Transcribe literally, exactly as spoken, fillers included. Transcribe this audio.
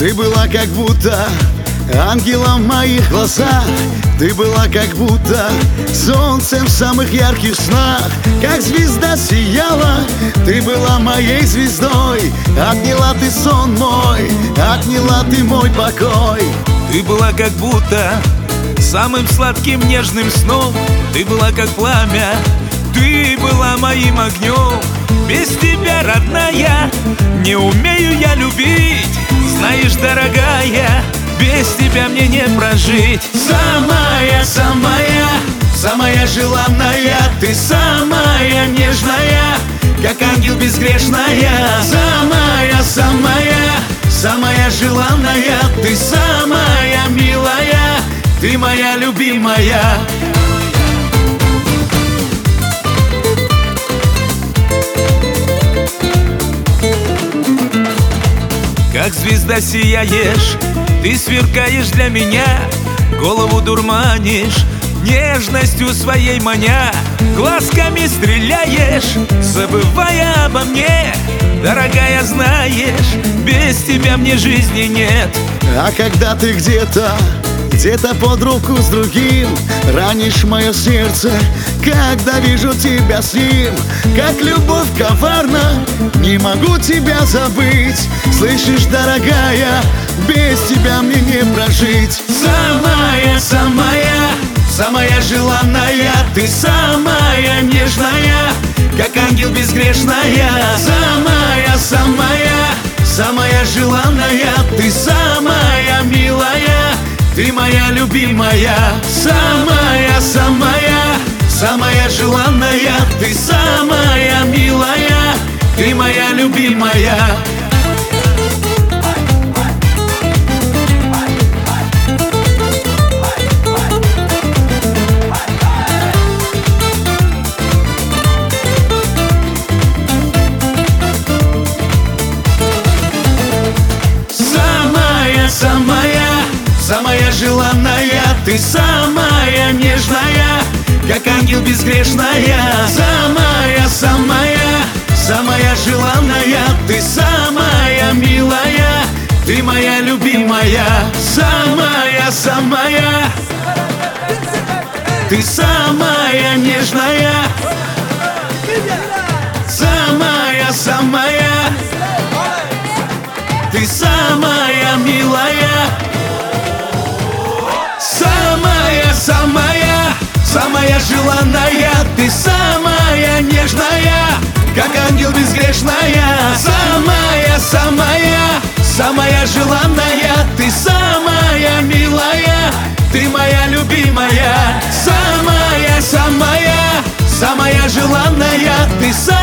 Ты была как будто ангелом в моих глазах. Ты была как будто солнцем в самых ярких снах. Как звезда сияла, ты была моей звездой. Отняла ты сон мой, отняла ты мой покой. Ты была как будто самым сладким нежным сном. Ты была как пламя, ты была моим огнем. Без тебя, родная, не умею я любить. Знаешь, дорогая, без тебя мне не прожить. Самая, самая, самая желанная. Ты самая нежная, как ангел безгрешная. Самая, самая, самая желанная. Ты самая милая, ты моя любимая. Как звезда сияешь, ты сверкаешь для меня. Голову дурманишь, нежностью своей маня. Глазками стреляешь, забывая обо мне. Дорогая, знаешь, без тебя мне жизни нет. А когда ты где-то, где-то под руку с другим, ранишь мое сердце, когда вижу тебя с ним. Как любовь коварна, не могу тебя забыть. Слышишь, дорогая, без тебя мне не прожить. Самая, самая, самая желанная. Ты самая нежная, как ангел безгрешная. Самая, самая, самая желанная. Ты самая милая, ты моя любимая. Самая, самая, самая желанная. Ты самая милая, ты моя любимая. Самая, самая желанная. Ты самая нежная, как ангел безгрешная. Самая, самая, самая желанная. Ты самая милая, ты моя любимая. Самая, самая, ты самая нежная. Самая, самая, ты самая милая. Самая, самая, самая желанная. Ты самая нежная, как ангел безгрешная. Самая, самая, самая желанная. Ты самая милая, ты моя любимая. Самая, самая, самая желанная. Ты самая